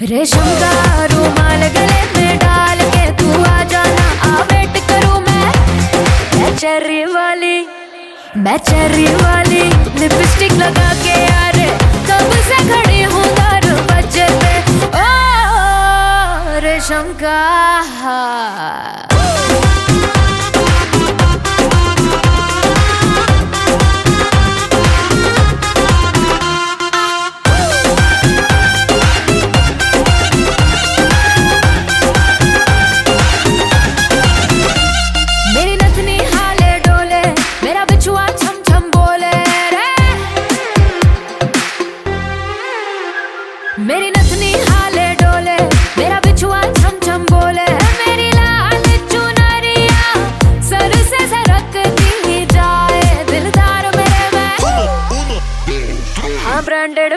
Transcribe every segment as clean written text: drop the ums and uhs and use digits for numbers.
रेशम का रुमाल गले में डाल के तू आ जाना, आ वेट करूं मैं चेरी वाली लिपस्टिक लगा के यार कब से खड़ी हूँ दरवाजे पे। ओ रेशम का मेरी नथनी हाले डोले, मेरा बिछुआ छम छम बोले, मेरी लाल चुनरिया सर से सरकती ही जाए, दिलदार मेरे में हाँ ब्रांडेड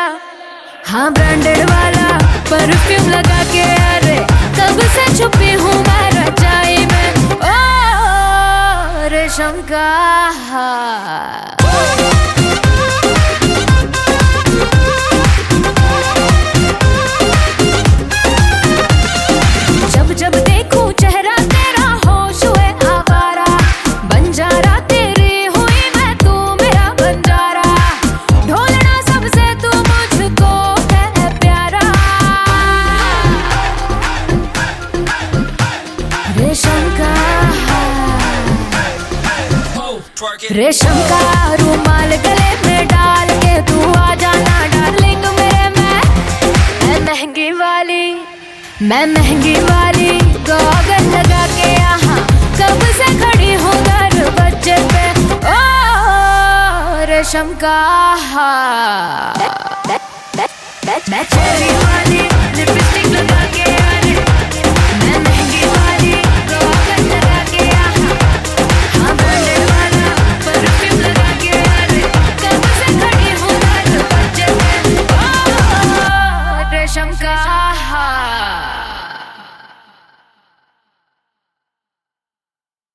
वाला परफ्यूम लगा के अरे कब से छुपी हूँ मैं रजाई में। ओ रेशम का जब देखूं चेहरा तेरा होश हुए आवारा, बंजारा तेरी हुई मैं तू मेरा बंजारा, ढोलना सबसे तू मुझको है प्यारा। रेशम का रुमाल गले में डाल के तू आ जाना डार्लिंग मेरे मैं महंगी वाली गॉगल लगा के यहाँ कब से खड़ी हूँ दरवाजे पे। ओ रेशम का मैं चेरी वाली